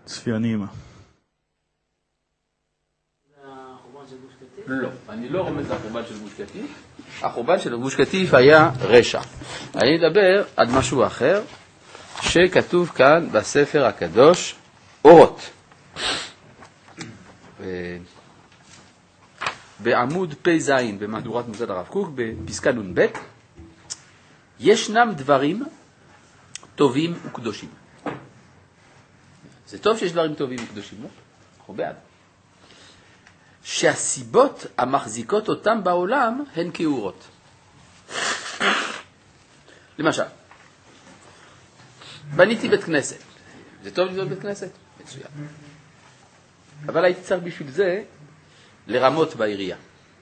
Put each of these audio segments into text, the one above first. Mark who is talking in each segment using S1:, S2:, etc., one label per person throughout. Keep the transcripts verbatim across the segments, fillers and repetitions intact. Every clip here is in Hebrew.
S1: צפייה נעימה.
S2: לא, אני לא רומז לחורבן של גוש קטיף. החורבן של גוש קטיף היה רשע. אני מדבר על משהו אחר שכתוב כאן בספר הקדוש, אורות. בעמוד פי זין במהדורת מוסד הרב קוק, בפסקה נון ב', ישנם דברים טובים וקדושים. זה טוב שיש דברים טובים וקדושים, לא? אנחנו בעד. שהסיבות המחזיקות אותם בעולם הן כאורות. למשל, בניתי בית כנסת. זה טוב לבנות בית כנסת? מצוין. אבל הייתי צריך בשביל זה לרמות בעירייה.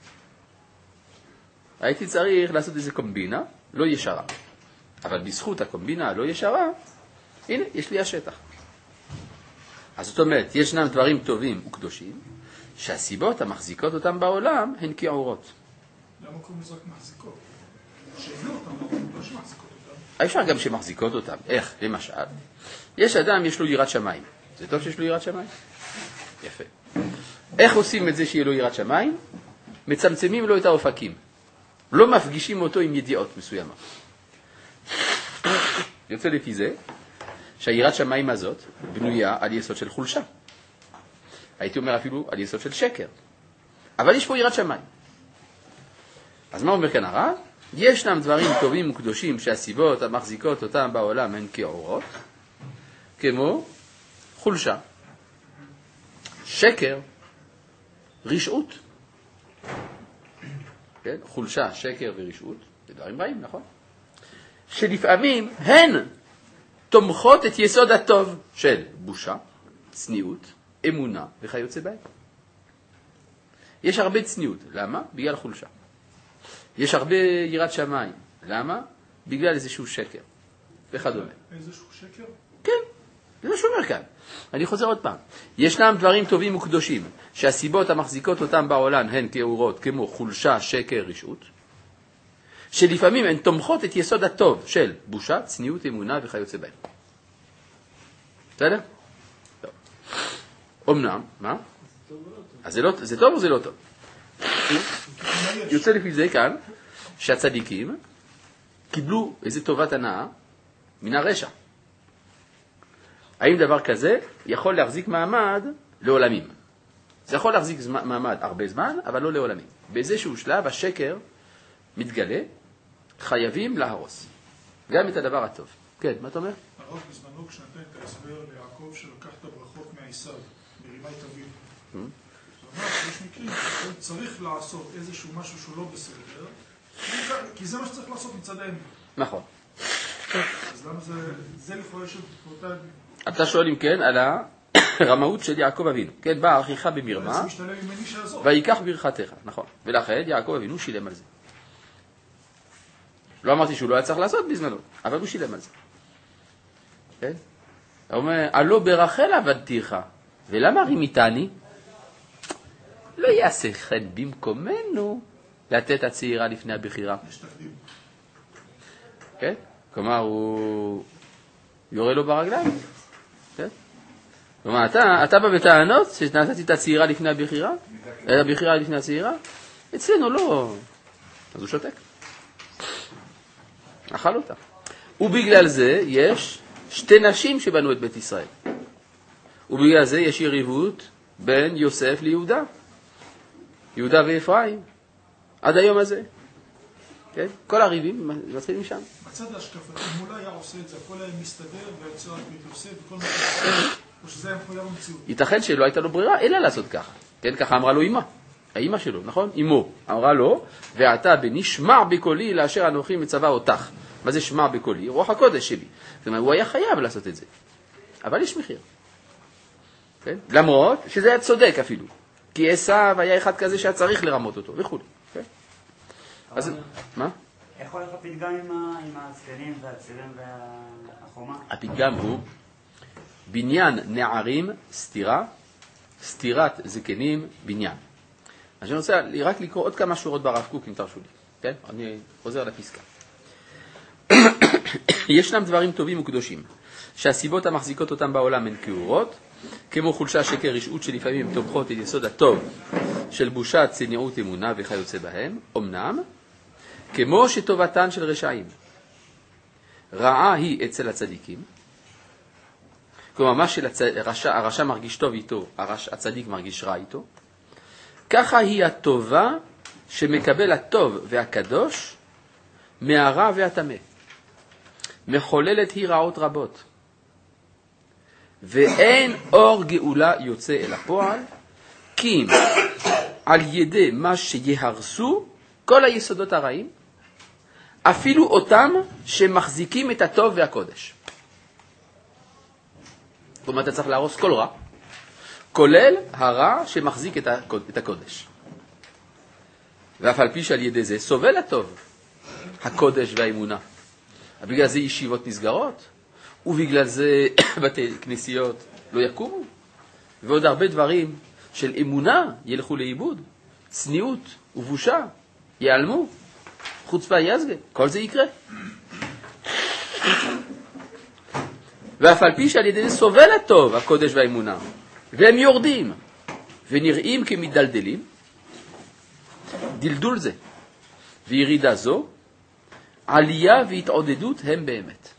S2: הייתי צריך לעשות איזה קומבינה, לא ישרה. אבל בזכות הקומבינה הלא ישרה, הנה, יש לי השטח. אז זאת אומרת, ישנם דברים טובים וקדושים, שהסיבות המחזיקות אותם בעולם הן כאורות.
S1: למה קוראים לזה רק מחזיקות? שאינו אותם, לא שמחזיקות אותם.
S2: אפשר גם שמחזיקות אותם. איך? למשל, יש אדם, יש לו יראת שמיים. זה טוב שיש לו יראת שמיים? יפה. איך עושים את זה שיהיה לו יראת שמיים? מצמצמים לו את האופקים. לא מפגישים אותו עם ידיעות מסוימות. יוצא לפי זה שהיראת שמיים הזאת בנויה על יסוד של חולשה. הייתי אומר אפילו על יסוד של שקר. אבל יש פה יראת שמיים. אז מה אומר כאן הרב? ישנם דברים טובים וקדושים שהסיבות המחזיקות אותם בעולם הן כאורות, כמו חולשה, שקר, רשעות. כן? חולשה, שקר ורשעות, זה דברים רעים, נכון? שלפעמים הן תומכות את יסוד הטוב של בושה, צניעות, אמונה וכיוצא בהם. יש הרבה צניעות. למה? בגלל חולשה. יש הרבה יראת שמיים. למה? בגלל איזשהו שקר וכדומה.
S1: איזשהו שקר?
S2: כן, זה מה שאומר כאן. אני חוזר עוד פעם. ישנם דברים טובים וקדושים שהסיבות המחזיקות אותם בעולם הן כאורות, כמו חולשה, שקר, רשעות, שלפעמים הן תומכות את יסוד הטוב של בושה, צניעות, אמונה וכיוצא בהם. בסדר? טוב. אמנם, מה? אז זה, לא, זה טוב או זה לא טוב? יוצא לפי זה כאן שהצדיקים קיבלו איזו טובת הנאה מן הרשע. האם דבר כזה יכול להחזיק מעמד לעולמים? זה יכול להחזיק מעמד הרבה זמן, אבל לא לעולמים. באיזשהו שלב השקר מתגלה, חייבים להרוס. גם את הדבר הטוב. כן, מה אתה אומר?
S1: הרב בזמנו כשנתן את ההסבר ליעקב שלקח את הברכות מהעשיו, ברימה אביו. זאת אומרת שיש מקרים שצריך לעשות איזשהו משהו שהוא לא בסדר, כי זה מה שצריך לעשות מצד האמת.
S2: נכון.
S1: אז למה זה, זה לכאורה של אותה...
S2: אתה שואל אם כן על הרמאות של יעקב אבינו. כן, באה אחיך במרמה, ויקח ברכתך. נכון. ולכן יעקב אבינו שילם על זה. לא אמרתי שהוא לא היה צריך לעשות בזמנו, אבל הוא שילם על זה. כן? הוא אומר, הלא ברחל עבדתיך, ולמה רימיתני? לא יעשה חן במקומנו לתת הצעירה לפני הבחירה.
S1: יש תקדים.
S2: כן? כלומר, הוא יורה לו ברגליים. כן? כלומר, אתה, אתה בא בטענות שנתתי את הצעירה לפני הבחירה? הבחירה לפני הצעירה? אצלנו לא. אז הוא שותק. אכל אותה. ובגלל זה יש שתי נשים שבנו את בית ישראל. ובגלל זה יש יריבות בין יוסף ליהודה. יהודה ואפרים. עד היום הזה. כן? כל הריבים מתחילים שם.
S1: בצד ההשקפתי, אם אולי היה עושה את זה, הכל היה מסתדר ויוצא רק מתוסף וכל מה שעושה, או שזה היה מחויב המציאות.
S2: ייתכן שלא הייתה לו ברירה, אלא לעשות ככה. כן? ככה אמרה לו אמא. האמא שלו, נכון? אמו. אמרה לו, ואתה בני שמע בקולי לאשר אנוכי מצווה אותך. מה זה שמע בקולי? רוח הקודש שלי. זאת אומרת, הוא היה חייב לעשות את זה. אבל יש מחיר. כן? למרות שזה היה צודק אפילו. כי עשיו היה אחד כזה שהיה צריך לרמות אותו, וכו'. כן? אז, מה?
S3: איך הולך הפתגם עם הצללים והצלם והחומה?
S2: הפתגם הוא בניין נערים סתירה, סתירת זקנים בניין. אז אני רוצה רק לקרוא עוד כמה שורות ברב קוק, אם תרשו לי. כן? אני חוזר לפסקה. ישנם דברים טובים וקדושים, שהסיבות המחזיקות אותם בעולם הן כאורות, כמו חולשה, שקר, רשעות שלפעמים הן תומכות את יסוד הטוב של בושה, צניעות, אמונה וכיוצא בהם, אמנם, כמו שטובתן של רשעים. רעה היא אצל הצדיקים, כלומר מה שהרשע מרגיש טוב איתו, הצדיק מרגיש רע איתו, ככה היא הטובה שמקבל הטוב והקדוש מהרע והטמא. מחוללת היא רעות רבות, ואין אור גאולה יוצא אל הפועל, כי על ידי מה שיהרסו כל היסודות הרעים, אפילו אותם שמחזיקים את הטוב והקודש. זאת אומרת, אתה צריך להרוס כל רע, כולל הרע שמחזיק את הקודש. ואף על פי שעל ידי זה סובל הטוב, הקודש והאמונה. בגלל זה ישיבות נסגרות, ובגלל זה בתי כנסיות לא יקומו, ועוד הרבה דברים של אמונה ילכו לאיבוד, צניעות ובושה ייעלמו, חוצפה יזגה, כל זה יקרה. ואף על פי שעל ידי זה סובל הטוב, הקודש והאמונה, והם יורדים ונראים כמדלדלים, דלדול זה וירידה זו, עלייה והתעודדות הם באמת.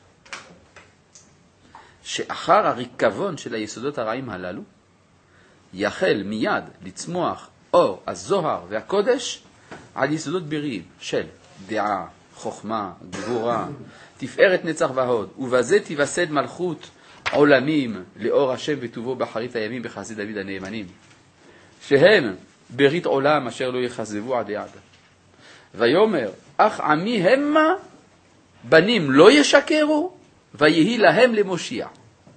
S2: שאחר הריקבון של היסודות הרעים הללו, יחל מיד לצמוח אור הזוהר והקודש על יסודות בריאים של דעה, חוכמה, גבורה, תפארת נצח והוד, ובזה תיווסד מלכות עולמים לאור השם וטובו באחרית הימים בחסדי דוד הנאמנים, שהם ברית עולם אשר לא יחזבו עד עד. ויאמר, אך עמי המה בנים לא ישקרו, ויהי להם למושיע.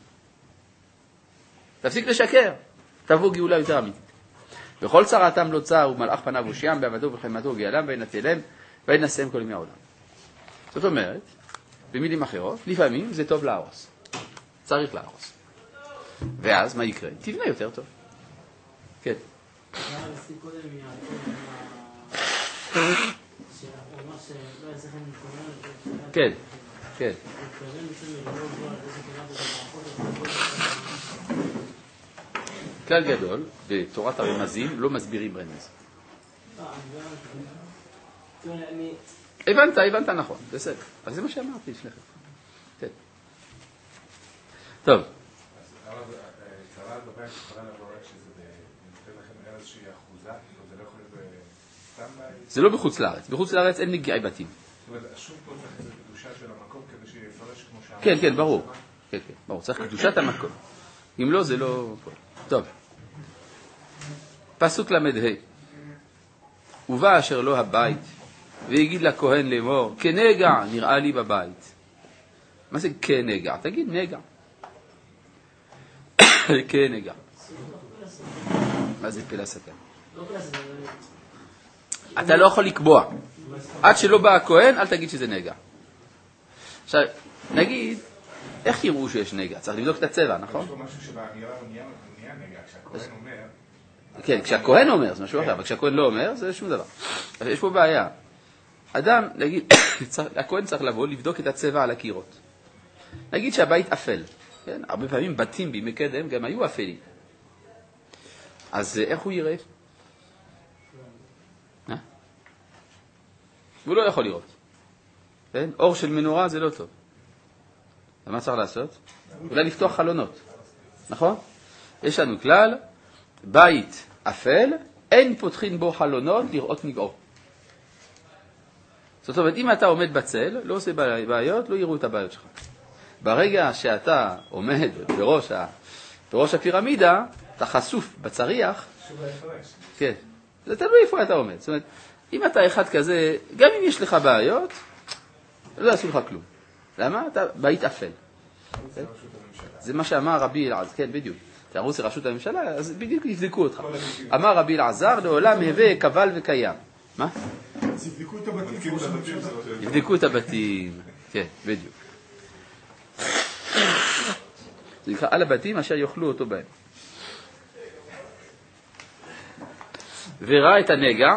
S2: תפסיק לשקר, תבוא גאולה יותר אמיתית. וכל צרתם לא צר, ומלאך פניו הושיעם, בעמדו וחמתו גאלם, וינתלם, וינשאם כל ימי העולם. זאת אומרת, במילים אחרות, לפעמים זה טוב להרוס. צריך להרוס. ואז מה יקרה? תבנה יותר טוב. כן. כן, כן. כלל גדול, בתורת הרמזים לא מסבירים רמז. הבנת, הבנת נכון, בסדר. אז זה מה שאמרתי לפני כן. כן. טוב.
S4: צרה בבית יכולה לבוא רק שזה נותן לכם איזושהי אחוזה, זה לא יכול להיות סתם בית?
S2: זה לא בחוץ לארץ. בחוץ לארץ אין נגיעי בתים.
S4: זאת אומרת, שוב פה צריך איזו קדושה של המקום כדי שיפרש כמו שאמרת.
S2: כן, כן, ברור. כן, כן, ברור. צריך קדושת המקום. אם לא, זה לא... טוב. פסוק למדה. ובא אשר לו הבית, ויגיד לכהן לאמור, כנגע נראה לי בבית. מה זה כנגע? תגיד נגע. כנגע. מה זה פלא סכן? אתה לא יכול לקבוע. עד שלא בא הכהן, אל תגיד שזה נגע. עכשיו, נגיד, איך יראו שיש נגע? צריך לבדוק את הצבע, נכון?
S4: יש פה משהו שבאמירה הוא נהיה נגע, כשהכהן אומר...
S2: כן, כשהכהן אומר, זה משהו אחר, אבל כשהכהן לא אומר, זה שום דבר. אבל יש פה בעיה. אדם, נגיד, הכהן צריך לבוא, לבדוק את הצבע על הקירות. נגיד שהבית אפל. כן? הרבה פעמים בתים בימי קדם גם היו אפלים. אז איך הוא יראה? אה? הוא לא יכול לראות. כן? אור של מנורה זה לא טוב. אז מה צריך לעשות? אולי לפתוח חלונות. נכון? יש לנו כלל, בית אפל, אין פותחים בו חלונות לראות מגעו. זאת אומרת, אם אתה עומד בצל, לא עושה בעיות, לא יראו את הבעיות שלך. ברגע שאתה עומד בראש, ה... בראש הפירמידה, אתה חשוף בצריח. כן. זה תלוי איפה אתה עומד. זאת אומרת, אם אתה אחד כזה, גם אם יש לך בעיות, לא יעשו לך כלום. למה? אתה בית אפל. כן? זה מה שאמר רבי אלעזר, כן, בדיוק. תערוץ לרשות הממשלה, אז בדיוק יבדקו אותך. אמר רבי אלעזר, לעולם הווה קבל וקיים. מה?
S1: אז יבדקו את הבתים.
S2: יבדקו את הבתים. כן, בדיוק. זה נקרא על הבתים אשר יאכלו אותו בהם. וראה את הנגע,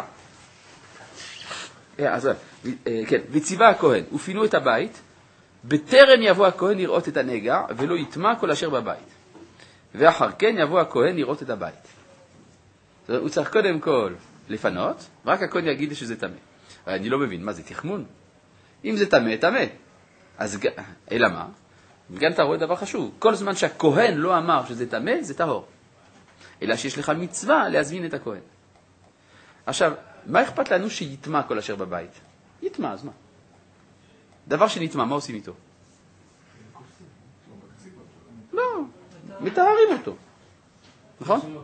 S2: אז, כן, וציווה הכהן, ופינו את הבית, בטרם יבוא הכהן לראות את הנגע, ולא יטמע כל אשר בבית. ואחר כן יבוא הכהן לראות את הבית. זאת אומרת, הוא צריך קודם כל לפנות, רק הכהן יגיד לי שזה טמא. אני לא מבין, מה זה תחמון? אם זה טמא, טמא. אז אלא מה? וגם אתה רואה דבר חשוב, כל זמן שהכהן לא אמר שזה טמא, זה טהור. אלא שיש לך מצווה להזמין את הכהן. עכשיו, מה אכפת לנו שיתמה כל אשר בבית? יתמה, אז מה? דבר שנתמה, מה עושים איתו? לא, מתארים אותו. נכון?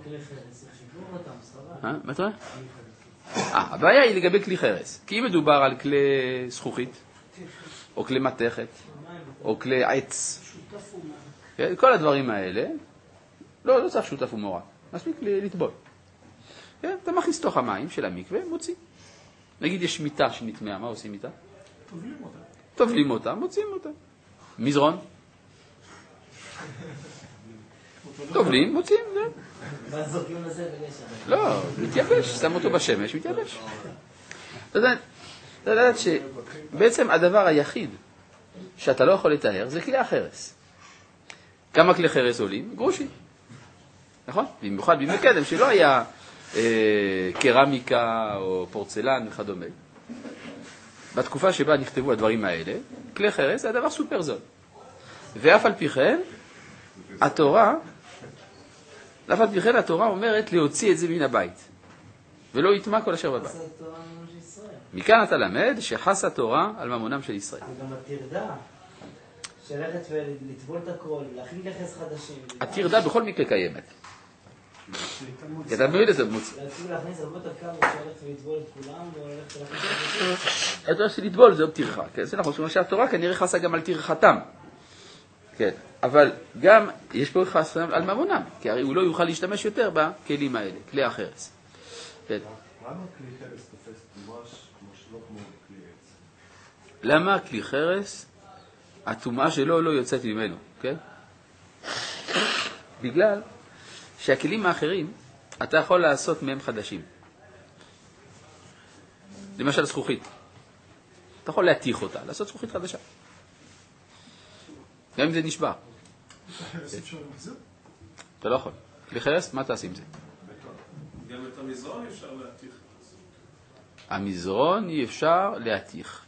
S2: מה אתה רואה? הבעיה היא לגבי כלי חרס. כי אם מדובר על כלי זכוכית, או כלי מתכת, או כלי עץ, כל הדברים האלה, לא, לא צריך שותף ומורה. מספיק לטבול. אתה מכניס תוך המים של המקווה, מוציא. נגיד יש מיטה שנטמעה, מה עושים איתה?
S1: טובלים אותה.
S2: טובלים אותה, מוציאים אותה. מזרון? טובלים, מוציאים, זה.
S5: מה זורקים לזה בגשם?
S2: לא, מתייבש, שם אותו בשמש, מתייבש. אתה יודעת שבעצם הדבר היחיד שאתה לא יכול לתאר זה כלי החרס. כמה כלי חרס עולים? גרושים. נכון? במיוחד בימי קדם שלא היה אה, קרמיקה או פורצלן וכדומה. בתקופה שבה נכתבו הדברים האלה, כלי חרס זה הדבר סופר זול. ואף על פי כן, התורה, אף על פי כן התורה אומרת להוציא את זה מן הבית. ולא יטמע כל אשר בבית. מכאן אתה למד שחס התורה על ממונם של ישראל.
S5: וגם התרדה, שלכת ולטבול את הכל, להכין לחס חדשים.
S2: התרדה בכל מקרה קיימת. כי אתה מבין את זה במוציא.
S5: להציב להכניס הרבה יותר קל ושלכת ולטבול את כולם, וללכת להכניס את זה.
S2: אתה יודע שלטבול זה עוד תרחה. זה נכון, זאת אומרת שהתורה כנראה חסה גם על תרחתם. כן, אבל גם יש פה חסה על ממונם, כי הרי הוא לא יוכל להשתמש יותר בכלים האלה, כלי החרס. כן.
S4: למה כלי חרס תופס תומש כמו שלא כמו כלי עץ?
S2: למה כלי חרס, התומעה שלו לא יוצאת ממנו, כן? בגלל שהכלים האחרים, אתה יכול לעשות מהם חדשים. למשל זכוכית. אתה יכול להתיך אותה, לעשות זכוכית חדשה. גם אם זה נשבר.
S1: חרס אפשר למחזר?
S2: אתה לא יכול. כלי חרס, מה תעשה עם זה?
S6: גם את המזרון אפשר להתיך.
S2: המזרון אי אפשר להתיך.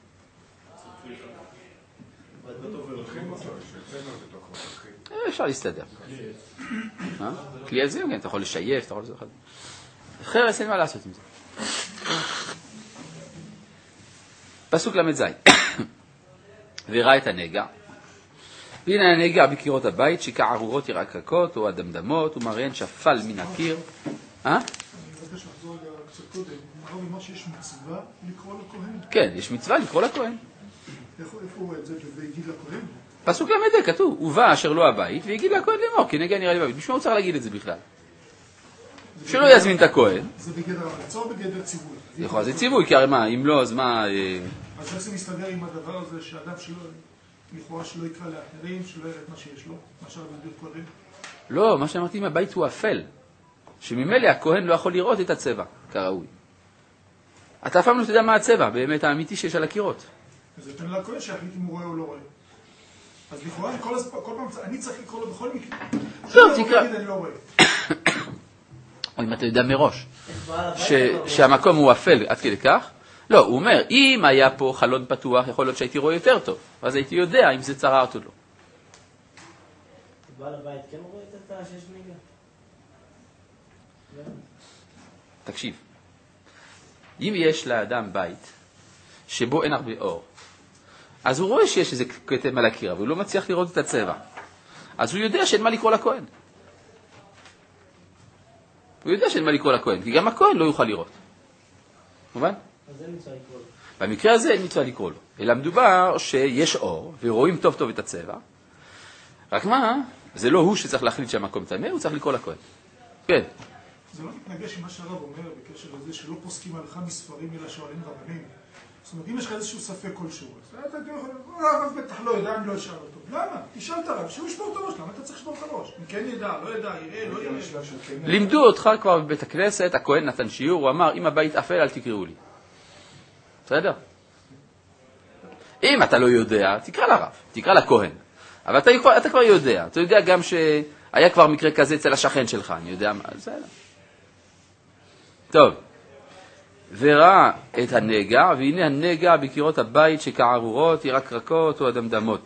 S2: אפשר להסתדר. כלי עזים, אתה יכול לשייף, אתה יכול לעשות אחד. חרס אין מה לעשות עם זה. פסוק למד זין. וראה את הנגע. והנה הנגע בקירות הבית, שכערורות ירקרקות או אדמדמות, ומראיין שפל מן הקיר. אה?
S1: אני מבקש לחזור רגע קצת קודם. אמרו ממה שיש מצווה לקרוא לכהן.
S2: כן, יש מצווה לקרוא לכהן.
S1: איפה הוא רואה את זה? והגיד לכהן?
S2: פסוק למד כתוב, ובא אשר לא הבית, והגיד לכהן לאמור, כי נגע נראה לי בבית. בשביל מה הוא צריך להגיד את זה בכלל? שלא יזמין את הכהן.
S1: זה בגדר המלצה או בגדר ציווי?
S2: יכול, זה ציווי, כי הרי מה, אם לא, אז מה...
S1: אז איך זה מסתדר עם הדבר הזה שאדם שלא, לכאורה שלא יקרא לאחרים, שלא יראה את מה שיש לו, מה שהרבדיר קודם?
S2: לא, מה שאמרתי, אם הבית הוא אפל, שממילא הכהן לא יכול לראות את הצבע, כראוי. אתה אף פעם לא תדע מה הצבע, באמת האמיתי שיש על הקירות.
S1: אז זה תן לכהן שיחליט אם הוא רואה או לא רואה. אז לכאורה, כל פעם, אני צריך לקרוא לו בכל מקרה.
S2: טוב, תקרא.
S1: אני לא רואה.
S2: או אם אתה יודע מראש, שהמקום הוא אפל עד כדי כך, לא, הוא אומר, אם היה פה חלון פתוח, יכול להיות שהייתי רואה יותר טוב, אז הייתי יודע אם זה צרעת או לא.
S5: בעל הבית כן רואה את התא שיש נגע?
S2: תקשיב, אם יש לאדם בית שבו אין הרבה אור, אז הוא רואה שיש איזה כתם על הקיר, אבל הוא לא מצליח לראות את הצבע. אז הוא יודע שאין מה לקרוא לכהן. הוא יודע שאין מה לקרוא לכהן, כי גם הכהן לא יוכל לראות. מובן?
S5: אז אין מצווה לקרוא לו.
S2: במקרה הזה אין מצווה לקרוא לו. אלא מדובר שיש אור, ורואים טוב טוב את הצבע. רק מה? זה לא הוא שצריך להחליט שהמקום טמא, הוא צריך לקרוא לכהן. כן.
S1: זה לא מתנגש עם מה שהרב אומר בקשר לזה שלא פוסקים הלכה מספרים אלא שואלים רבנים. זאת אומרת, אם יש לך איזשהו ספק כלשהו, אז אתה יכול, הרב בטח לא ידע, אני לא אשאל אותו. למה? תשאל את הרב, שהוא ישבור את הראש, למה אתה צריך לשבור את הראש? אם כן ידע, לא ידע, יראה, לא יראה.
S2: לימדו אותך כבר בבית הכנסת, הכהן נתן שיעור, הוא אמר, אם הבית אפל, אל תקראו לי. בסדר? אם אתה לא יודע, תקרא לרב, תקרא לכהן. אבל אתה, אתה כבר יודע, אתה יודע גם היה כבר מקרה כזה אצל השכן שלך, אני יודע מה, זה לא. טוב, וראה את הנגע, והנה הנגע בקירות הבית שכערורות, ירקרקות או אדמדמות.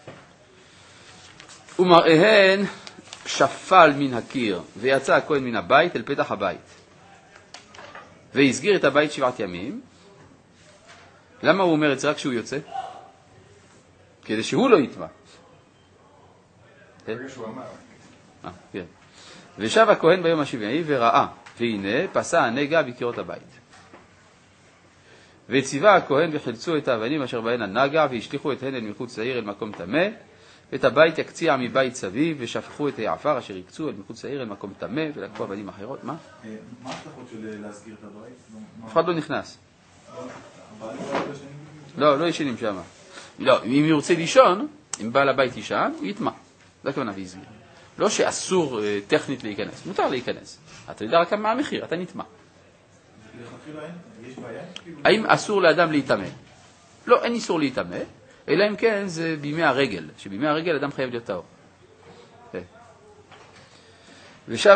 S2: ומראיהן שפל מן הקיר, ויצא הכהן מן הבית אל פתח הבית. והסגיר את הבית שבעת ימים. למה הוא אומר את זה רק כשהוא יוצא? כדי שהוא לא יטמע.
S4: ברגע שהוא אמר.
S2: אה, כן. ושב הכהן ביום השביעי וראה, והנה פסע הנגע בקירות הבית. וציווה הכהן וחילצו את האבנים אשר בהן הנגע, והשליחו את הן אל מחוץ לעיר אל מקום טמא, ואת הבית יקציע מבית סביב, ושפכו את העפר אשר יקצו אל מחוץ לעיר אל מקום טמא, ולקחו אבנים אחרות. מה?
S7: מה ההשלכות של להסגיר את הבית?
S2: אף אחד לא נכנס.
S7: הבעלים לא ישנים?
S2: לא, לא ישנים שם. לא, אם ירצה לישון, אם בעל הבית ישן, הוא יטמע. זה הכוונה והסגיר. לא שאסור טכנית להיכנס, מותר להיכנס. אתה יודע רק מה המחיר, אתה נטמע.
S7: לכתחילה אין? יש בעיה?
S2: האם אסור לאדם להתאמן? לא, אין איסור להתאמן, אלא אם כן זה בימי הרגל, שבימי הרגל אדם חייב להיות טהור. ושב...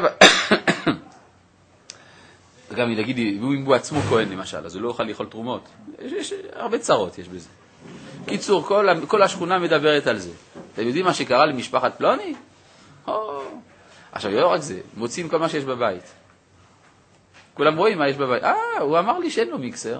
S2: גם להגיד, אם הוא עצמו כהן למשל, אז הוא לא יוכל לאכול תרומות. יש, יש הרבה צרות יש בזה. קיצור, כל, כל השכונה מדברת על זה. אתם יודעים מה שקרה למשפחת פלוני? או... עכשיו, לא רק זה, מוצאים כל מה שיש בבית. כולם רואים מה יש בבית. אה, הוא אמר לי שאין לו מיקסר.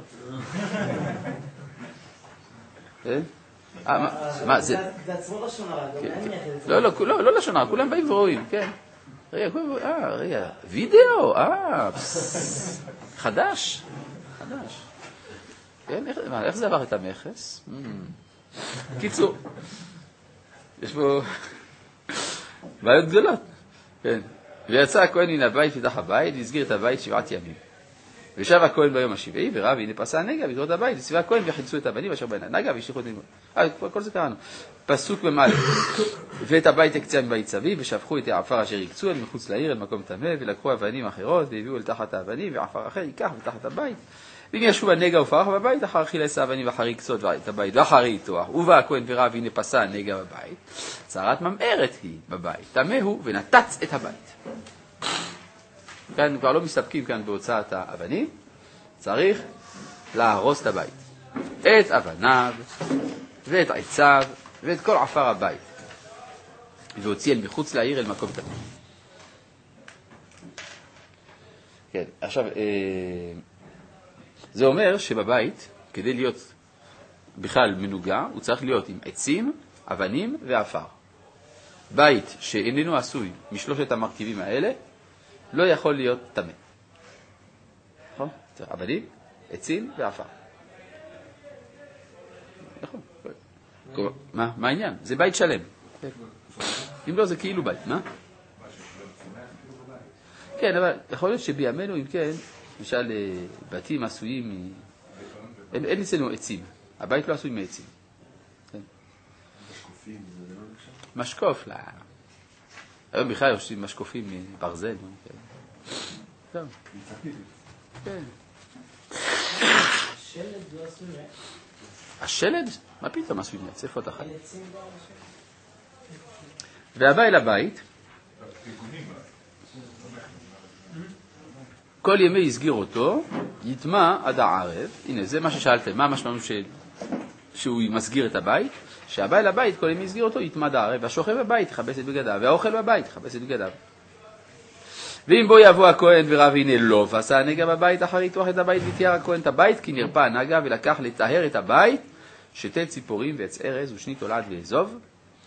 S2: מה, זה...
S5: זה עצמו לשון הרע, גם אין מייחד.
S2: לא, לא, לא לשון הרע, כולם באים ורואים, כן. רגע, אה, רגע, וידאו, אה, חדש, חדש. כן, איך זה עבר את המכס? קיצור, יש פה בעיות גדולות. כן. ויצא הכהן מן הבית פתח הבית, והסגיר את הבית שבעת ימים. ושב הכהן ביום השביעי, וראה, והנה פסע הנגע בקירות הבית, וציווה הכהן וחילצו את האבנים אשר בהן הנגע, והשליחו את... אה, כל זה קראנו. פסוק במעלה. ואת הבית יקצה מבית סביב, ושפכו את העפר אשר יקצו אל מחוץ לעיר, אל מקום טמא, ולקחו אבנים אחרות, והביאו אל תחת האבנים, ועפר אחר ייקח מתחת הבית. ואם ישוב הנגע ופרח בבית, אחר חילץ האבנים ואחר יקצות את הבית, ואחר יטוח. ובא הכהן וראה, והנה פסע הנגע בבית. צרת ממארת היא בבית. טמא הוא ונתץ את הבית. כאן כבר לא מסתפקים כאן בהוצאת האבנים, צריך להרוס את הבית. את אבניו, ואת עציו, ואת כל עפר הבית. והוציא אל מחוץ לעיר אל מקום טמא. כן, עכשיו, זה אומר שבבית, כדי להיות בכלל מנוגע, הוא צריך להיות עם עצים, אבנים ועפר. בית שאיננו עשוי משלושת המרכיבים האלה, לא יכול להיות טמא. נכון? אבנים, עצים ועפר. נכון. מה? מה העניין? זה בית שלם. אם לא, זה כאילו בית. מה? כן, אבל יכול להיות שבימינו, אם כן, למשל, בתים עשויים, אין אצלנו עצים. הבית לא עשוי מעצים.
S7: משקופים, זה לא נחשב?
S2: משקוף, לא. היום בכלל עושים משקופים מברזל. טוב. כן.
S5: השלד לא עשוי מעץ.
S2: השלד? מה פתאום עשוי מעץ? איפה אתה חי? והבא אל הבית, כל ימי יסגיר אותו, יטמע עד הערב. הנה, זה מה ששאלתם, מה המשמעות שהוא מסגיר את הבית? שהבא אל הבית, כל ימי יסגיר אותו, יטמע עד הערב, והשוכב בבית יחבס את בגדיו, והאוכל בבית יחבס את בגדיו. ואם בו יבוא הכהן וראה והנה לא, ועשה הנגע בבית, אחר יטוח את הבית ותיאר הכהן את הבית, כי נרפא הנגע ולקח לטהר את הבית, שתי ציפורים ועץ ארז ושני תולעת ואזוב,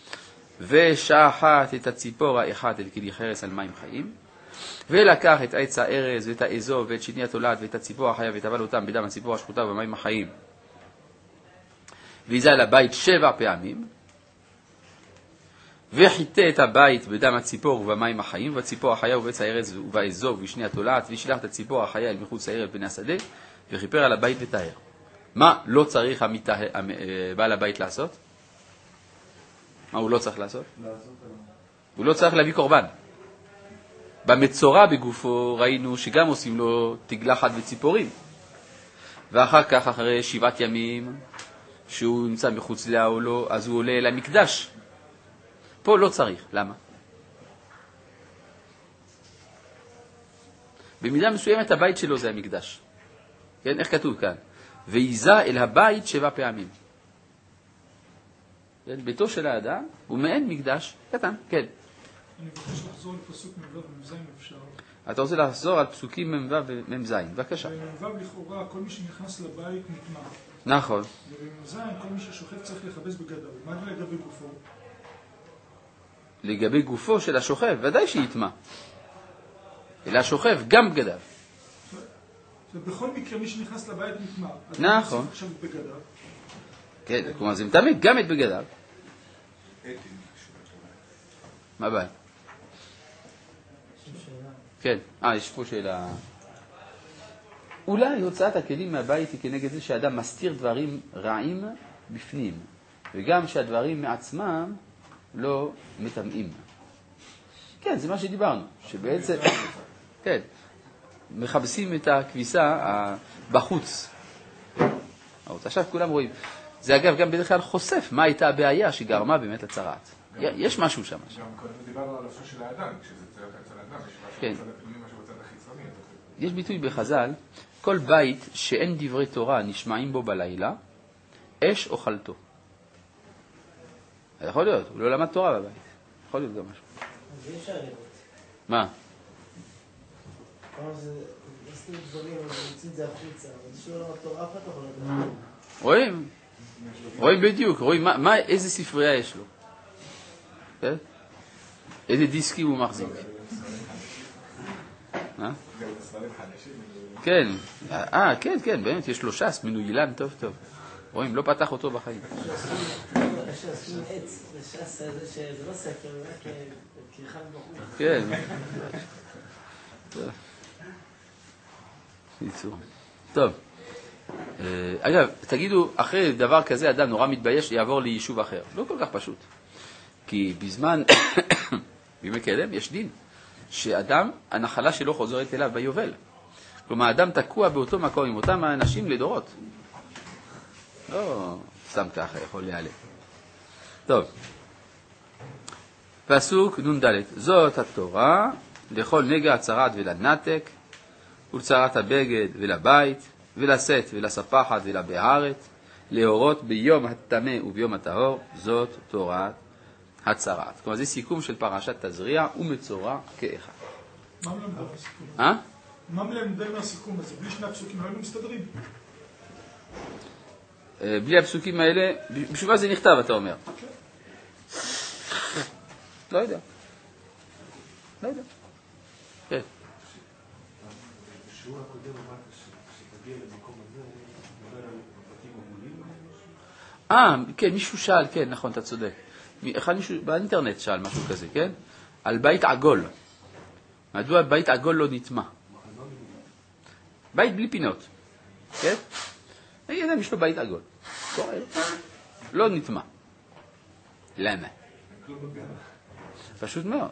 S2: ושחט את הציפור האחת אל כלי חרס על מים חיים, ולקח את עץ הארז ואת האזוב ואת שני התולעת ואת הציפור החיה וטבל אותם בדם הציפור השחוטה ובמים החיים. ויזה אל הבית שבע פעמים, וחיטה את הבית בדם הציפור ובמים החיים, ובציפור החיה ובעץ הארז ובאזוב ובשני התולעת, וישלח את הציפור החיה אל מחוץ לעיר בני השדה, וכיפר על הבית וטהר. מה לא צריך המטה... בעל הבית לעשות? מה הוא לא צריך לעשות? הוא לא צריך להביא קורבן. במצורע בגופו ראינו שגם עושים לו תגלחת וציפורים. ואחר כך, אחרי שבעת ימים, שהוא נמצא מחוץ לעולו, אז הוא עולה אל המקדש. פה לא צריך. למה? במידה מסוימת הבית שלו זה המקדש. כן, איך כתוב כאן? וייזה אל הבית שבע פעמים. כן, ביתו של האדם הוא מעין מקדש קטן, כן.
S1: אני מבקש לחזור לפסוק מ"ו ומ"ז אם אפשר.
S2: אתה רוצה לחזור על פסוקים מ"ו ומ"ז, בבקשה.
S1: במ"ו לכאורה כל מי שנכנס לבית נטמע.
S2: נכון.
S1: ובמ"ז כל מי ששוכב צריך לכבס בגדיו. מה לגבי גופו?
S2: לגבי גופו של השוכב, ודאי שיטמע. אלא השוכב גם בגדיו.
S1: ובכל מקרה מי שנכנס לבית נטמע.
S2: נכון.
S1: אז עכשיו בגדיו.
S2: כן, כלומר זה מטמא גם את בגדיו. מה הבעיה? כן, אה, יש פה שאלה. אולי הוצאת הכלים מהבית היא כנגד זה שאדם מסתיר דברים רעים בפנים, וגם שהדברים מעצמם לא מטמאים. כן, זה מה שדיברנו, שבעצם, כן, מחפשים את הכביסה בחוץ. עכשיו כולם רואים. זה אגב גם בדרך כלל חושף מה הייתה הבעיה שגרמה באמת לצרעת. יש משהו שם.
S4: גם קודם דיברנו על אופן של האדם, כשזה צריך אצל האדם, יש
S2: כן.
S4: משהו בצד הפנימי, משהו בצד החיצוני.
S2: יש ביטוי בחז"ל, כל בית שאין דברי תורה נשמעים בו בלילה, אש אוכלתו. יכול להיות, הוא לא למד תורה בבית. יכול להיות גם משהו.
S5: אז אי אפשר לראות.
S2: מה?
S5: כלומר זה, עושים דברים, אבל מוצאים את זה החוצה, אבל זה שלא למד תורה, אף אחד לא יכול לדעת.
S2: רואים? רואים בדיוק, רואים מה, מה, איזה ספרייה יש לו. כן? איזה דיסקים הוא מחזיק. אה? כן, אה, כן, כן, באמת, יש לו ש"ס, מנוילן, טוב, טוב. רואים, לא פתח אותו בחיים.
S5: שעושים עץ, וש"ס הזה שזה לא ספר, רק כריכה מבחור.
S2: כן. טוב. ייצור. טוב. אגב, תגידו, אחרי דבר כזה אדם נורא מתבייש, יעבור ליישוב אחר. לא כל כך פשוט. כי בזמן, בימי קדם, יש דין, שאדם, הנחלה שלו חוזרת אליו ביובל. כלומר, אדם תקוע באותו מקום עם אותם האנשים לדורות. לא סתם ככה, יכול להיעלם. טוב. פסוק נון ד' זאת התורה, לכל נגע הצרת ולנתק, ולצרת הבגד ולבית, ולשאת ולספחת ולבהרת, להורות ביום הטמא וביום הטהור, זאת תורת הצרת. כלומר, זה סיכום של פרשת תזריע ומצורע כאחד.
S1: מה מלמדה מהסיכום?
S2: אה?
S1: מה מלמדה מהסיכום הזה? בלי שני הפסוקים האלו מסתדרים.
S2: בלי הפסוקים האלה, בשביל מה זה נכתב, אתה אומר? לא יודע. לא יודע. כן.
S7: בשיעור הקודם אמרת שתגיע למקום הזה, מדבר על בתים עגולים?
S2: אה, כן, מישהו שאל, כן, נכון, אתה צודק. אחד מישהו באינטרנט שאל משהו כזה, כן? על בית עגול. מדוע בית עגול לא נטמע? בית בלי פינות, כן? אני יודע, יש לו בית עגול. לא נטמע. למה? פשוט מאוד.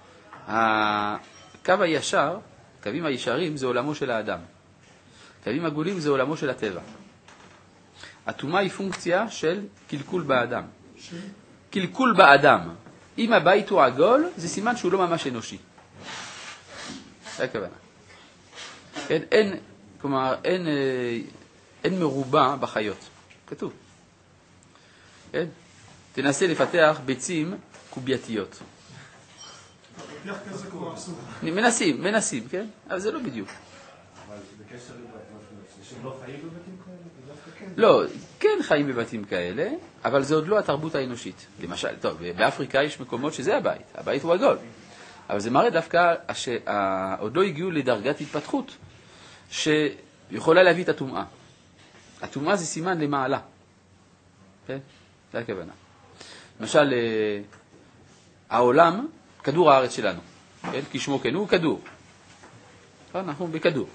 S2: הקו הישר, קווים הישרים, זה עולמו של האדם. קווים עגולים זה עולמו של הטבע. הטומאה היא פונקציה של קלקול באדם. קלקול באדם. אם הבית הוא עגול, זה סימן שהוא לא ממש אנושי. זה הכוונה. אין, אין, כלומר, אין, אין מרובע בחיות. כתוב. כן? תנסה לפתח ביצים קובייתיות.
S1: פתח כזה כמו אסור.
S2: מנסים, מנסים, כן? אבל זה לא בדיוק.
S7: אבל בקשר שהם לא חיים בבתים כאלה?
S2: לא, כן חיים בבתים כאלה, אבל זה עוד לא התרבות האנושית. למשל, טוב, באפריקה יש מקומות שזה הבית. הבית הוא עגול. אבל זה מראה דווקא שעוד לא הגיעו לדרגת התפתחות שיכולה להביא את הטומאה. הטומאה זה סימן למעלה. כן? זה הכוונה. למשל, העולם, כדור הארץ שלנו, כן? כשמו כן הוא כדור. אנחנו בכדור.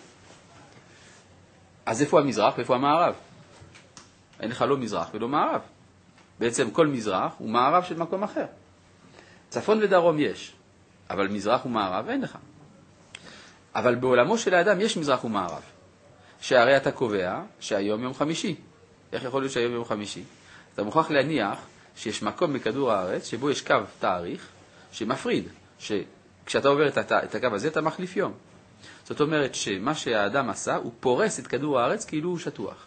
S2: אז איפה המזרח ואיפה המערב? אין לך לא מזרח ולא מערב. בעצם כל מזרח הוא מערב של מקום אחר. צפון ודרום יש, אבל מזרח ומערב אין לך. אבל בעולמו של האדם יש מזרח ומערב. שהרי אתה קובע שהיום יום חמישי. איך יכול להיות שהיום יום חמישי? אתה מוכרח להניח שיש מקום בכדור הארץ שבו יש קו תאריך שמפריד, שכשאתה עובר את, הת... את הקו הזה אתה מחליף יום. זאת אומרת שמה שהאדם עשה, הוא פורס את כדור הארץ כאילו הוא שטוח.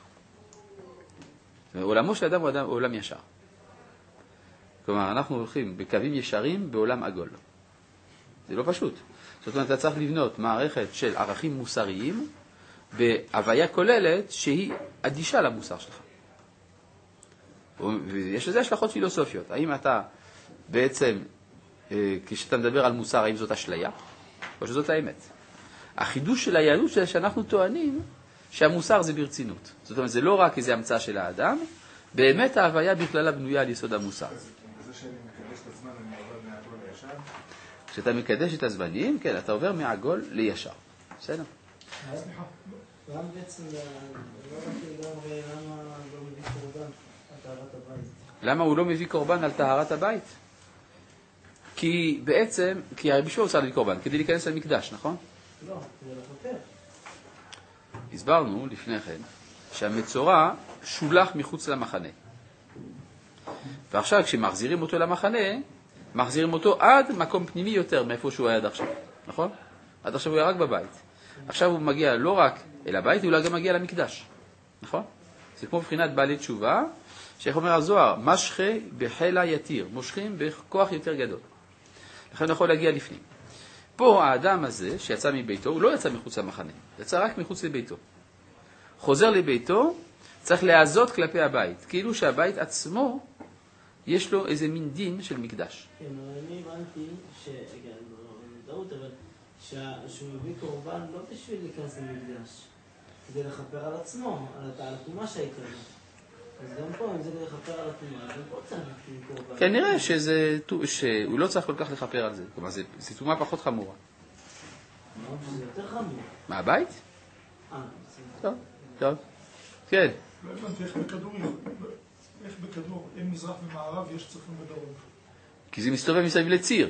S2: עולמו של האדם הוא אדם, עולם ישר. כלומר, אנחנו הולכים בקווים ישרים בעולם עגול. זה לא פשוט. זאת אומרת, אתה צריך לבנות מערכת של ערכים מוסריים בהוויה כוללת שהיא אדישה למוסר שלך. ויש לזה השלכות פילוסופיות. האם אתה בעצם, כשאתה מדבר על מוסר, האם זאת אשליה או שזאת האמת? החידוש של היהדות זה שאנחנו טוענים שהמוסר זה ברצינות. זאת אומרת, זה לא רק איזו המצאה של האדם, באמת ההוויה בכללה בנויה על יסוד המוסר.
S4: בזה שאני מקדש את הזמן, אני עובר מהעגול לישר?
S2: כשאתה מקדש את הזמנים, כן, אתה עובר מהעגול לישר. בסדר?
S1: סליחה.
S5: למה בעצם, לא ראיתי לגמרי, למה לא מביא קורבן על טהרת הבית?
S2: למה הוא לא מביא קורבן על טהרת הבית? כי בעצם, כי הרבי שמעון רוצה להביא קורבן, כדי להיכנס למקדש, נכון?
S5: לא, כדי לחפר.
S2: הסברנו לפני כן שהמצורע שולח מחוץ למחנה. ועכשיו כשמחזירים אותו למחנה, מחזירים אותו עד מקום פנימי יותר מאיפה שהוא היה עד עכשיו, נכון? עד עכשיו הוא היה רק בבית. עכשיו הוא מגיע לא רק אל הבית, הוא אולי גם מגיע למקדש, נכון? זה כמו מבחינת בעלי תשובה, שאיך אומר הזוהר, משכי בחילה יתיר, מושכים בכוח יותר גדול. לכן הוא יכול להגיע לפנים. פה האדם הזה שיצא מביתו, הוא לא יצא מחוץ למחנה, יצא רק מחוץ לביתו. חוזר לביתו, צריך להעזות כלפי הבית, כאילו שהבית עצמו יש לו איזה מין דין של מקדש.
S5: כן, אבל אני הבנתי ש... רגע, לא דעות, אבל שהוא מביא קורבן לא בשביל להיכנס למקדש, כדי לחפר על עצמו, על התאומה שהייתה לו. אז גם פה, אם זה לכפר על התאומה, גם פה צריך להביא קורבן.
S2: כנראה שזה, שהוא לא צריך כל כך לכפר על זה. כלומר, זה תאומה פחות חמורה.
S5: לא, זה יותר חמור.
S2: מה, הבית?
S5: אה,
S2: טוב, טוב. כן.
S1: לא הבנתי איך בכדור, איך בכדור, אין מזרח ומערב, יש צפון ודרום.
S2: כי זה מסתובב מסביב לציר.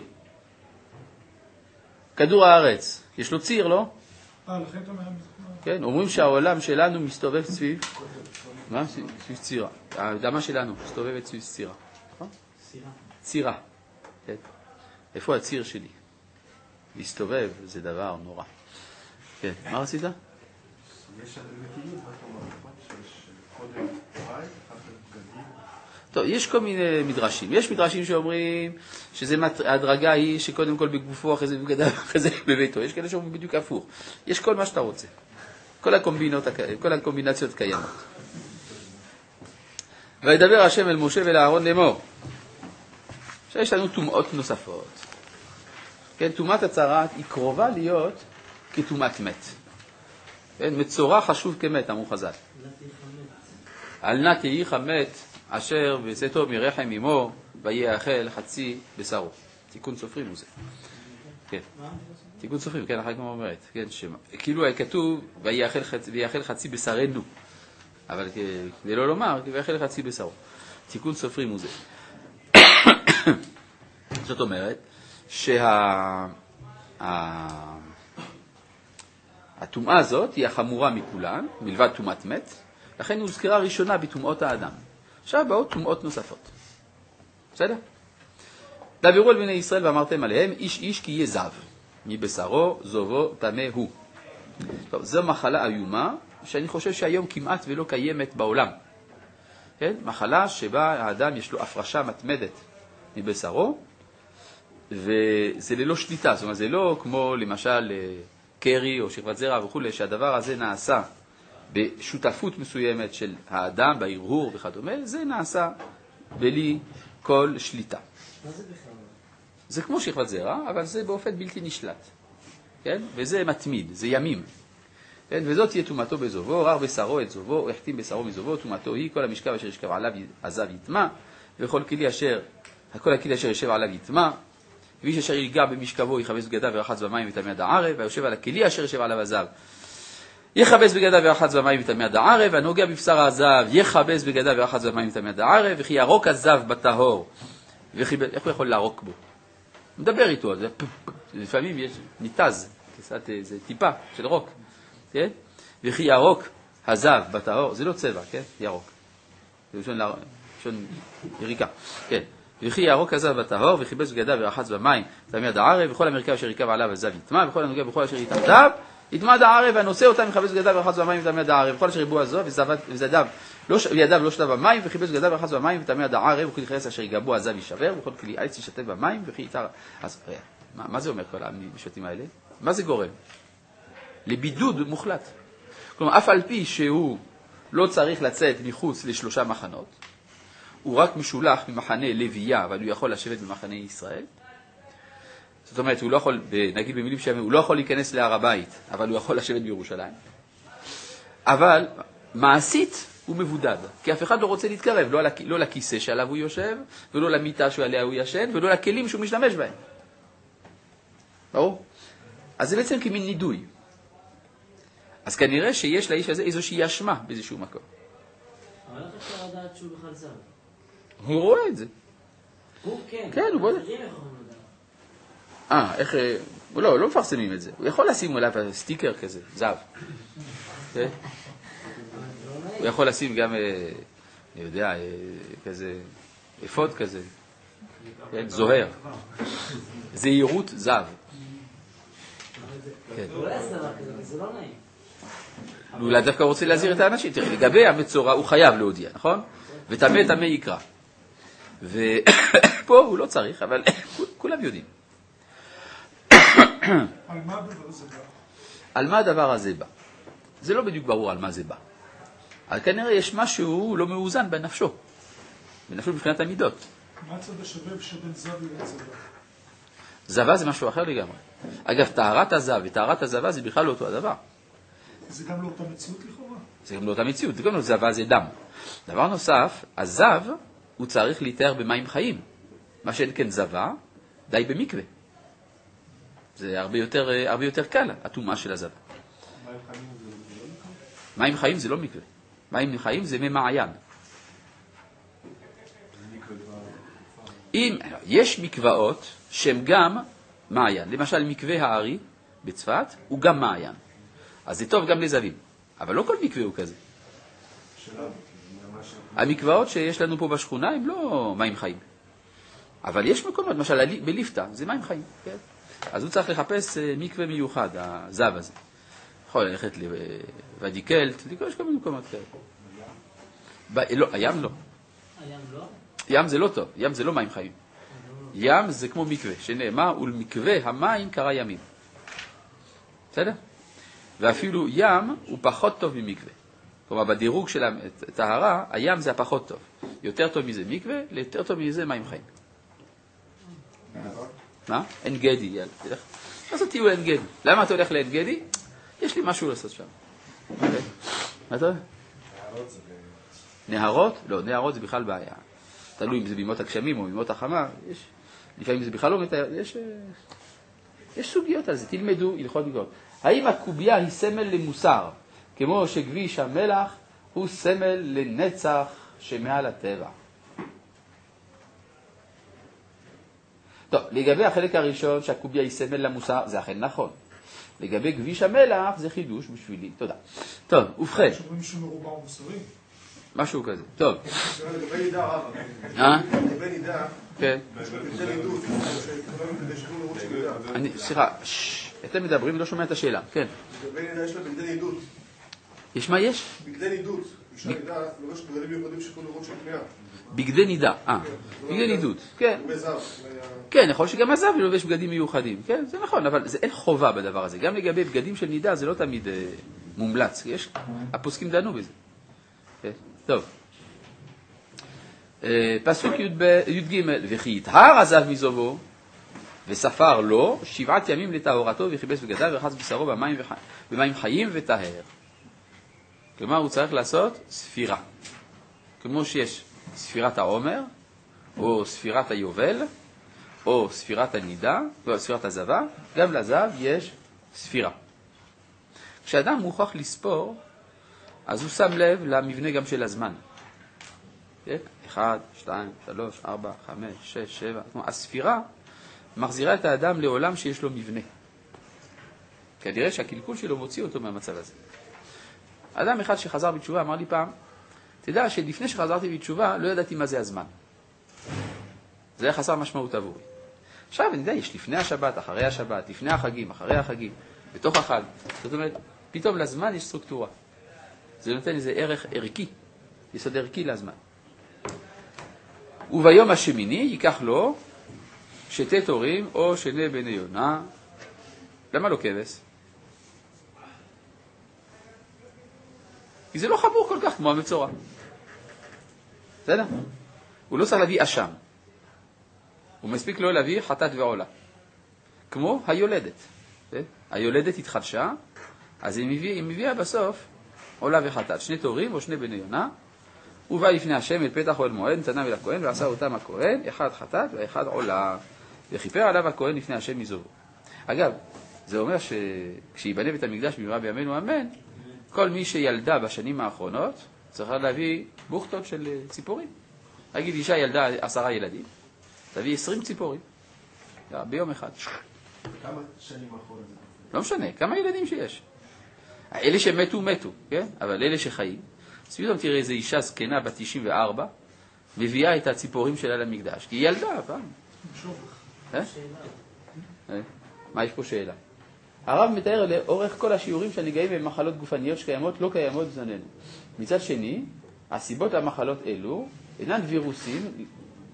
S2: כדור הארץ, יש לו ציר, לא?
S1: אה, לכן אתה אומר מזרח.
S2: כן, אומרים שהעולם שלנו מסתובב סביב, מה? סביב צירה. האדמה שלנו מסתובבת סביב צירה. נכון?
S5: סירה.
S2: צירה. כן. איפה הציר שלי? להסתובב זה דבר נורא. כן, מה רצית?
S7: יש נתינים, מה אתה אומר, נכון? שיש קודם בית, אחר כך בגדים.
S2: טוב, יש כל מיני מדרשים. יש מדרשים שאומרים שזה הדרגה היא שקודם כל בגופו, אחרי זה בגדיו, אחרי זה בביתו. יש כאלה שאומרים בדיוק הפוך. יש כל מה שאתה רוצה. כל הקומבינות, כל הקומבינציות קיימות. וידבר השם אל משה ואל אהרון לאמור. עכשיו יש לנו טומאות נוספות. כן, טומאת הצרעת היא קרובה להיות כטומאת מת. כן, מצורע חשוב כמת, אמרו חז"ל. על נא תהי מת אשר בצאתו מרחם אמו ויאכל חצי בשרו. תיקון סופרים הוא זה. כן. תיקון סופרים, כן, אחר כך אומרת. כן, כאילו היה כתוב ויאכל חצי, ויאכל חצי בשרנו. אבל כדי לא לומר, ויאכל חצי בשרו. תיקון סופרים הוא זה. זאת אומרת שה... הטומאה הזאת היא החמורה מכולן, מלבד טומאת מת, לכן היא הוזכרה ראשונה בטומאות האדם. עכשיו באות טומאות נוספות. בסדר? דברו על בני ישראל ואמרתם עליהם, איש איש כי יהיה זב, מבשרו זובו טמא הוא. טוב, זו מחלה איומה, שאני חושב שהיום כמעט ולא קיימת בעולם. כן? מחלה שבה האדם יש לו הפרשה מתמדת מבשרו, וזה ללא שליטה, זאת אומרת, זה לא כמו למשל קרי או שכבת זרע וכו', שהדבר הזה נעשה בשותפות מסוימת של האדם, בהרהור וכדומה, זה נעשה בלי כל שליטה.
S5: מה זה בכלל?
S2: זה כמו שכבת זרע, אבל זה באופן בלתי נשלט. כן? וזה מתמיד, זה ימים. כן? וזאת תהיה תומתו בזובו, רר בשרו את זובו, או החתים בשרו מזובו, תומתו היא, כל המשכב אשר ישכב עליו עזב יטמע, וכל כלי אשר, כל הכלי אשר ישב עליו יטמע, ואיש אשר ייגע במשכבו יכבס בגדיו ורחץ במים וטמא עד הערב, והיושב על הכלי אשר ישב עליו הזב יכבס בגדיו ורחץ במים וטמא עד הערב, והנוגע בבשר הזב יכבס בגדיו ורחץ במים וטמא עד הערב, וכי ירוק הזב בטהור, וכי איך הוא יכול לערוק בו? מדבר איתו, זה לפעמים יש ניתז, קצת איזה טיפה של רוק, כן? וכי ירוק הזב בטהור, זה לא צבע, כן? ירוק. זה לשון יריקה, כן. וכי ירוק הזב בטהור, וכיבס בגדיו ורחץ במים, טמא עד הערב, וכל המרכב אשר יקב עליו הזב יטמע, וכל הנוגע בכל אשר יתחתיו, יטמע דערב והנושא אותם יכבס בגדיו ורחץ במים וטמא דערב, וכל אשר ריבו הזו וזדיו וידיו לא שתה במים וכיבס בגדיו ורחץ במים וטמא דערב, וכל כלי אשר יגבו הזב יישבר וכל כלי עץ ישתף במים וכי יתר. אז מה, מה זה אומר כל המשפטים האלה? מה זה גורם? לבידוד מוחלט. כלומר, אף על פי שהוא לא צריך לצאת מחוץ לשלושה מחנות, הוא רק משולח ממחנה לוויה, אבל הוא יכול לשבת במחנה ישראל. זאת אומרת, הוא לא יכול, נגיד במילים שהם, הוא לא יכול להיכנס להר הבית, אבל הוא יכול לשבת בירושלים. אבל מעשית הוא מבודד, כי אף אחד לא רוצה להתקרב, לא, לא לכיסא שעליו הוא יושב, ולא למיטה שעליה הוא ישן, ולא לכלים שהוא משתמש בהם. ברור? אז זה בעצם כמין נידוי. אז כנראה שיש לאיש הזה איזושהי אשמה באיזשהו מקום.
S5: אבל איך אפשר לדעת שהוא בכלל זב?
S2: הוא רואה את זה.
S5: הוא כן.
S2: כן, הוא בודק. אה, איך... לא, לא מפרסמים את זה. הוא יכול לשים עליו סטיקר כזה, זב. כן? הוא יכול לשים גם, אני יודע, כזה, אפוד כזה. כן, זוהר. זהירות זב. כן.
S5: הוא לא יעשה דבר כזה, זה לא נעים.
S2: אולי דווקא רוצה להזהיר את האנשים. תראה, לגבי המצורע הוא חייב להודיע, נכון? וטמא טמא יקרא. ופה הוא לא צריך, אבל כולם יודעים.
S1: על מה הדבר הזה בא?
S2: על מה הדבר הזה בא? זה לא בדיוק ברור על מה זה בא. אבל כנראה יש משהו לא מאוזן בנפשו. בנפשו מבחינת המידות.
S1: מה הצד השווה שבין זב לצבא?
S2: זבה זה משהו אחר לגמרי. אגב, טהרת הזב וטהרת הזבה זה בכלל לא אותו הדבר.
S1: זה גם לא אותה מציאות לכאורה?
S2: זה גם לא אותה מציאות. זה גם לא זבה, זה דם. דבר נוסף, הזב הוא צריך להתאר במים חיים. מה שאין כן זבה, די במקווה. זה הרבה יותר, הרבה יותר קל, התאומה של הזב. מים חיים זה לא מקווה. מים חיים זה ממעיין. אם יש מקוואות שהם גם מעיין, למשל מקווה הארי בצפת הוא גם מעיין. אז זה טוב גם לזבים, אבל לא כל מקווה הוא כזה. המקוואות שיש לנו פה בשכונה הם לא מים חיים. אבל יש מקומות, למשל בליפתא, זה מים חיים. כן? אז הוא צריך לחפש מקווה מיוחד, הזב הזה. יכול ללכת לוודיקלט, יש כל מיני מקומות כאלה. לא, הים לא.
S5: הים לא?
S2: ים זה לא טוב, ים זה לא מים חיים. ים זה כמו מקווה, שנאמר, ולמקווה המים קרא ימים. בסדר? ואפילו ים הוא פחות טוב ממקווה. כלומר, בדירוג של הטהרה, הים זה הפחות טוב. יותר טוב מזה מקווה, יותר טוב מזה מים חיים. מה? אין גדי, יאללה, תלך. אז תהיו אין גדי. למה אתה הולך לאין גדי? יש לי משהו לעשות שם. מה אתה אומר?
S4: נהרות זה...
S2: נהרות? לא, נהרות זה בכלל בעיה. תלוי אם זה בימות הגשמים או בימות החמה, יש, לפעמים זה בכלל לא מתאר, יש, יש סוגיות על זה, תלמדו הלכות מקוואות. האם הקובייה היא סמל למוסר, כמו שכביש המלח הוא סמל לנצח שמעל הטבע? טוב, לגבי החלק הראשון שהקובייה היא סמל למוסר, זה אכן נכון. לגבי כביש המלח זה חידוש בשבילי, תודה. טוב, ובכן.
S1: שאומרים שהוא מרובע ומוסרי?
S2: משהו כזה, טוב.
S8: לגבי נידה רבה.
S2: אה?
S8: לגבי נידה,
S2: כן.
S8: בגלל נידות, כדי שכולם לראות של נידה.
S2: אני, סליחה, אתם מדברים, לא שומע את השאלה, כן.
S8: לגבי נידה יש לה בגדי נידות.
S2: יש מה יש?
S8: בגדי נידות. אישה נידה, לובש בגדים מיוחדים שכולם לראות של פניה.
S2: בגדי נידה, אה, בגדי נידות, כן.
S8: בזר.
S2: כן, יכול שגם הזב לובש בגדים מיוחדים, כן, זה נכון, אבל זה אין חובה בדבר הזה. גם לגבי בגדים של נידה זה לא תמיד אה, מומלץ, יש, הפוסקים דנו בזה. כן, טוב. אה, פסוק י"ג, וכי יטהר הזב מזובו, וספר לו שבעת ימים לטהרתו, וכיבס בגדיו ורחץ בשרו במים, וח... במים חיים וטהר. כלומר, הוא צריך לעשות ספירה. כמו שיש ספירת העומר, או ספירת היובל, או ספירת הנידה, או ספירת הזבה, גם לזב יש ספירה. כשאדם מוכרח לספור, אז הוא שם לב למבנה גם של הזמן. אחד, שתיים, שלוש, ארבע, חמש, שש, שבע. הספירה מחזירה את האדם לעולם שיש לו מבנה. כנראה שהקלקול שלו מוציא אותו מהמצב הזה. אדם אחד שחזר בתשובה אמר לי פעם, תדע שלפני שחזרתי בתשובה לא ידעתי מה זה הזמן. זה היה חסר משמעות עבורי. עכשיו אני יודע, יש לפני השבת, אחרי השבת, לפני החגים, אחרי החגים. בתוך החג. זאת אומרת, פתאום לזמן יש סטרוקטורה. זה נותן איזה ערך ערכי, יסוד ערכי לזמן. וביום השמיני ייקח לו שתי תורים או שני בני יונה. למה לא כבש? כי זה לא חמור כל כך כמו המצורע. בסדר? הוא לא צריך להביא אשם. הוא מספיק לו להביא חטאת ועולה. כמו היולדת. היולדת התחדשה, אז היא מביאה, היא מביאה בסוף עולה וחטאת. שני תורים או שני בני יונה. הוא בא לפני השם אל פתח אוהל מועד, נתנה אל הכהן ועשה אותם הכהן, אחד חטאת ואחד עולה. וכיפר עליו הכהן לפני השם מזובו. אגב, זה אומר שכשיבנה בית המקדש במהרה בימינו אמן, כל מי שילדה בשנים האחרונות צריכה להביא בוכטות של ציפורים. נגיד אישה ילדה עשרה ילדים, תביא עשרים ציפורים ביום אחד.
S7: כמה שנים האחרונות זה?
S2: לא משנה, כמה ילדים שיש. אלה שמתו, מתו, כן? אבל אלה שחיים. אז פתאום תראה איזו אישה זקנה בת תשעים וארבע, מביאה את הציפורים שלה למקדש, כי היא ילדה פעם. מה יש פה שאלה? הרב מתאר לאורך כל השיעורים שהנגעים הם מחלות גופניות שקיימות, לא קיימות בזמננו. מצד שני, הסיבות למחלות אלו אינן וירוסים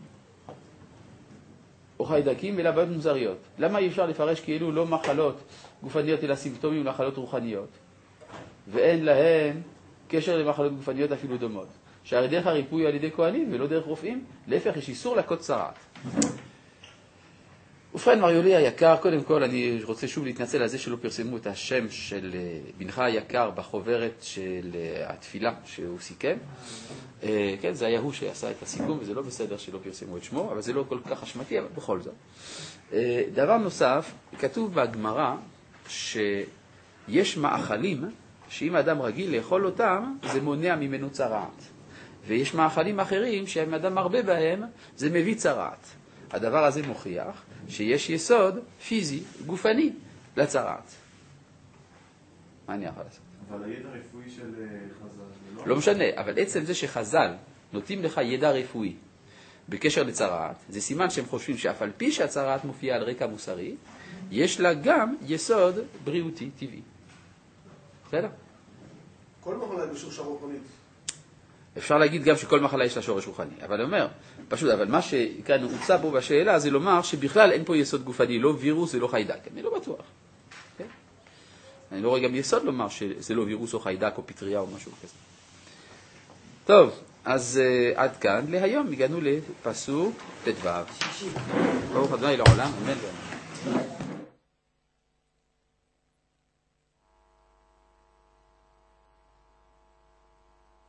S2: או חיידקים אלא בעיות מוזריות. למה אי אפשר לפרש כאילו לא מחלות גופניות אלא סימפטומים למחלות רוחניות? ואין להם קשר למחלות גופניות אפילו דומות. שהרי דרך הריפוי על ידי כהנים ולא דרך רופאים, להפך יש איסור לקות צרעת. ובכן מריולי היקר, קודם כל אני רוצה שוב להתנצל על זה שלא פרסמו את השם של בנך היקר בחוברת של התפילה שהוא סיכם. כן, זה היה הוא שעשה את הסיכום וזה לא בסדר שלא פרסמו את שמו, אבל זה לא כל כך אשמתי, אבל בכל זאת. דבר נוסף, כתוב בגמרא שיש מאכלים שאם האדם רגיל לאכול אותם, זה מונע ממנו צרעת. ויש מאכלים אחרים שאם האדם מרבה בהם, זה מביא צרעת. הדבר הזה מוכיח שיש יסוד פיזי, גופני, לצרעת. מה אני יכול לעשות?
S7: אבל הידע רפואי של חז"ל...
S2: לא משנה, אבל עצם זה שחז"ל נותנים לך ידע רפואי בקשר לצרעת, זה סימן שהם חושבים שאף על פי שהצרעת מופיעה על רקע מוסרי, יש לה גם יסוד בריאותי טבעי. בסדר?
S8: כל מחלה היא בשורש רוחנית.
S2: אפשר להגיד גם שכל מחלה יש לה שורש רוחני, אבל אני אומר, פשוט, אבל מה שכאן הוצא פה בשאלה זה לומר שבכלל אין פה יסוד גופני, לא וירוס ולא חיידק, אני לא בטוח. Okay? אני לא רואה גם יסוד לומר שזה לא וירוס או חיידק או פטריה או משהו כזה. טוב, אז uh, עד כאן, להיום הגענו לפסוק ט"ו. ברוך ה' לעולם, אמן ואמן.